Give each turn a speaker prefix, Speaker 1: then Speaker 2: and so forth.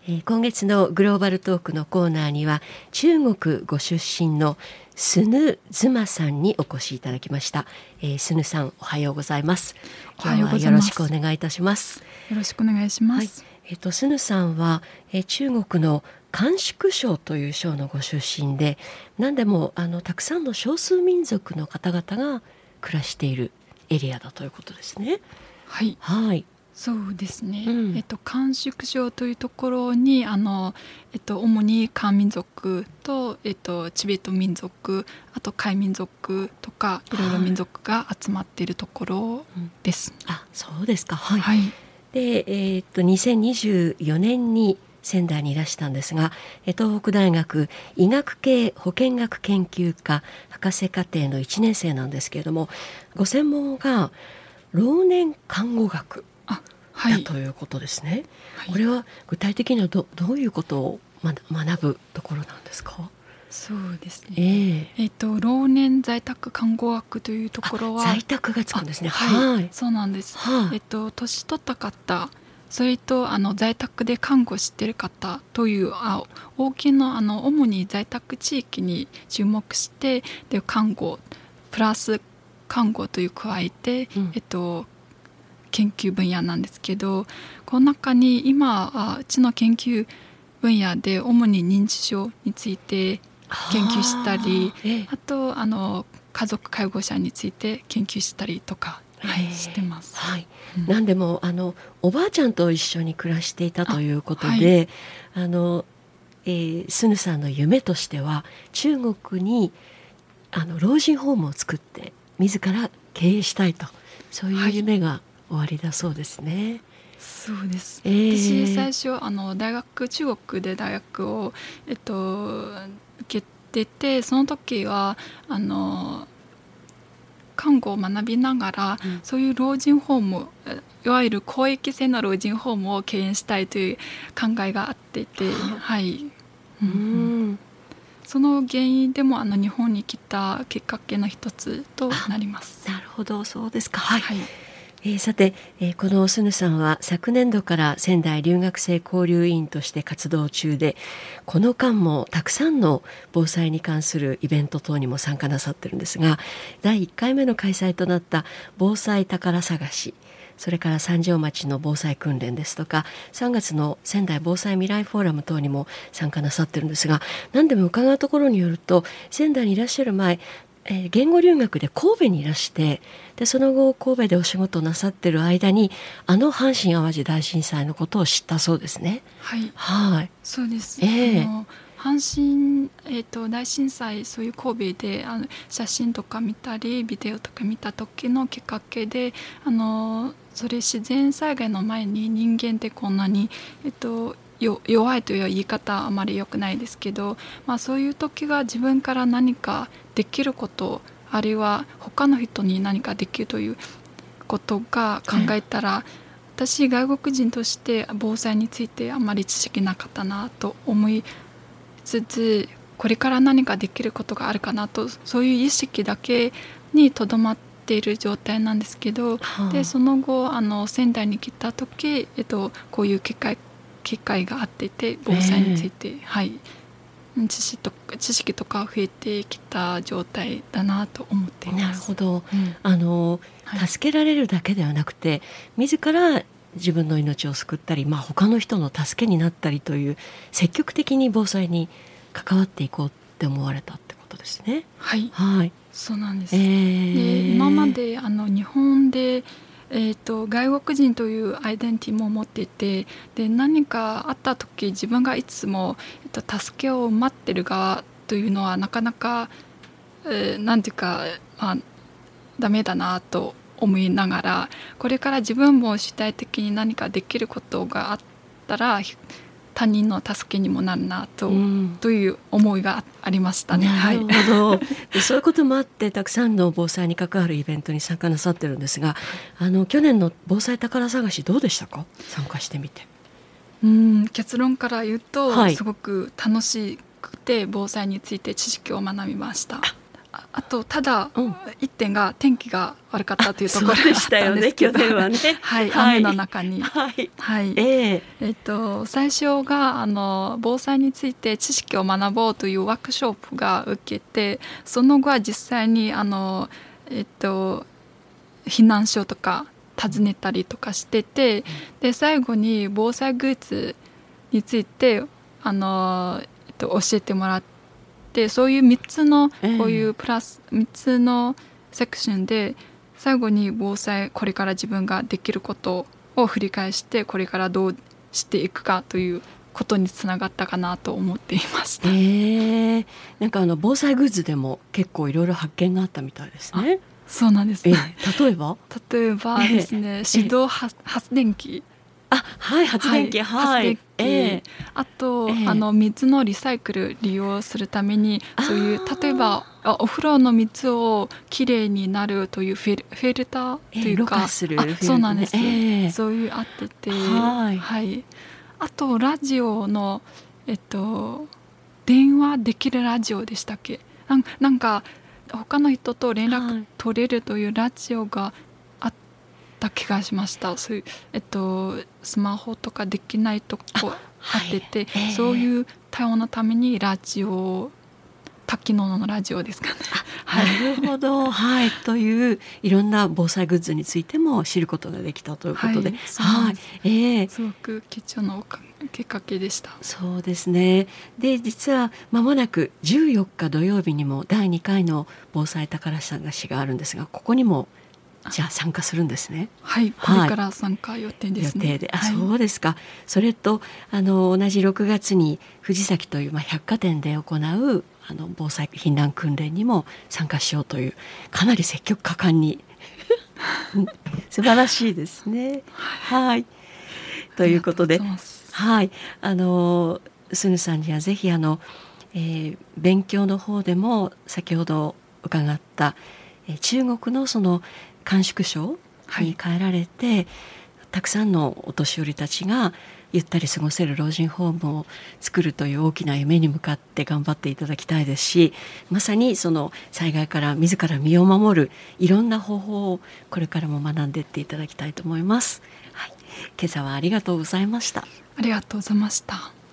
Speaker 1: 今月のグローバルトークのコーナーには中国ご出身のスヌ・ズマさんにお越しいただきました。スヌさん、おはようございます。今日はよろしくお願いいたします。
Speaker 2: よろしくお願いします。
Speaker 1: スヌさんは、中国の甘粛省という省のご出身で、何でもたくさんの少数民族の方々が暮らしているエリアだということですね。
Speaker 2: はい、
Speaker 1: はい、
Speaker 2: そうですね、甘粛省というところに主に漢民族と、チベット民族、あと貝民族とかいろいろ民族が集まっているところです。
Speaker 1: そうですか。はい、
Speaker 2: はい、
Speaker 1: で、2024年に仙台にいらしたんですが、東北大学医学系保健学研究科博士課程の1年生なんですけれども、ご専門が老年看護学だということですね。はい、これは具体的にはどういうことを学ぶところなんですか？
Speaker 2: そうですね、老年在宅看護学というところは
Speaker 1: 在宅がつくんですね。
Speaker 2: はい、そうなんです。年取った方、それと在宅で看護している方という大きな主に在宅地域に注目して、で看護プラス看護という加えて、研究分野なんですけど、この中に今うちの研究分野で主に認知症について研究したり、あと家族介護者について研究したりとか、してます。
Speaker 1: 何でもおばあちゃんと一緒に暮らしていたということで、スヌさんの夢としては中国に老人ホームを作って自ら経営したいと、そういう夢がおありだそうですね。
Speaker 2: そうです。私最初中国で大学を、受けてて、その時は看護を学びながら、そういう老人ホーム、いわゆる公益性の老人ホームを経営したいという考えがあってて、その原因でも日本に来たきっかけの一つとなります。
Speaker 1: なるほど、そうですか。さて、このスヌさんは昨年度から仙台留学生交流委員として活動中で、この間もたくさんの防災に関するイベント等にも参加なさってるんですが、第1回目の開催となった防災宝探し、それから三条町の防災訓練ですとか、3月の仙台防災未来フォーラム等にも参加なさってるんですが、何でも伺うところによると、仙台にいらっしゃる前、言語留学で神戸にいらして、でその後神戸でお仕事をなさってる間に阪神・淡路大震災のことを知ったそうですね。
Speaker 2: そうです。阪神、大震災、そういう神戸で写真とか見たりビデオとか見た時のきっかけで、それ自然災害の前に人間ってこんなに、弱いという言い方はあまり良くないですけど、そういう時が自分から何かできること、あるいは他の人に何かできるということが考えたら、私外国人として防災についてあまり知識なかったなと思いつつ、これから何かできることがあるかなと、そういう意識だけにとどまっている状態なんですけど、でその後仙台に来た時、こういう機会があってて、防災について、知識とか増えてきた状態だなと思っています。
Speaker 1: なるほど。助けられるだけではなくて、自ら自分の命を救ったり、他の人の助けになったりという積極的に防災に関わっていこうって思われたってことですね。
Speaker 2: そうなんです。で今まで日本で外国人というアイデンティティも持っていて、で何かあった時自分がいつも、助けを待ってる側というのはなかなか、なんていうか、ダメだなと思いながら、これから自分も主体的に何かできることがあったら他人の助けにもなるなという思いがありましたね。
Speaker 1: なるほど。でそういうこともあってたくさんの防災に関わるイベントに参加なさってるんですが、去年の防災宝探しどうでしたか？参加してみて。
Speaker 2: 結論から言うと、すごく楽しくて防災について知識を学びました。 あとただ、一点が天気が悪かったというところ
Speaker 1: でしたよね、去年はね。
Speaker 2: はい、雨の中に。はい。最初が防災について知識を学ぼうというワークショップが受けて、その後は実際に避難所とか訪ねたりとかしてて、で最後に防災グッズについて教えてもらって、そういう3つのこういうプラス3つのセクションで最後に防災、これから自分ができることを振り返して、これからどうしていくかということにつながったかなと思っていました。
Speaker 1: なんか防災グッズでも結構いろいろ発見があったみたいですね。
Speaker 2: そうなんですね。
Speaker 1: 例えば
Speaker 2: ですね、手動発電機。
Speaker 1: はい、発電機、はい、
Speaker 2: あと、水のリサイクル利用するために、そういう例えばお風呂の水をきれいになるというフィルターというか、そうなんです、そういうあってて、はい、あとラジオの電話できるラジオでしたっけ、なんか他の人と連絡取れるというラジオがあった気がしました。そういう、スマホとかできないとこあってて、そういう対応のためにラジオ、多機能のラジオですかね。
Speaker 1: なるほど、はい、といういろんな防災グッズについても知ることができたということで、す
Speaker 2: ごく貴重なきっかけでした。
Speaker 1: そうですね。で、実は間もなく14日土曜日にも第2回の防災宝探しがあるんですが、ここにもじゃあ参加するんう
Speaker 2: これから参加予定ですね。
Speaker 1: そうですか。それと同じ6月に藤崎という百貨店で行う防災避難訓練にも参加しようという、かなり積極果敢に素晴らしいですね。はい、ということで、はい、スヌさんにはぜひ勉強の方でも先ほど伺った中国のその甘粛省に帰られて、たくさんのお年寄りたちがゆったり過ごせる老人ホームを作るという大きな夢に向かって頑張っていただきたいですし、まさにその災害から自ら身を守るいろんな方法をこれからも学んでいっていただきたいと思います。はい、今朝はありがとうございました。
Speaker 2: ありがとうございました。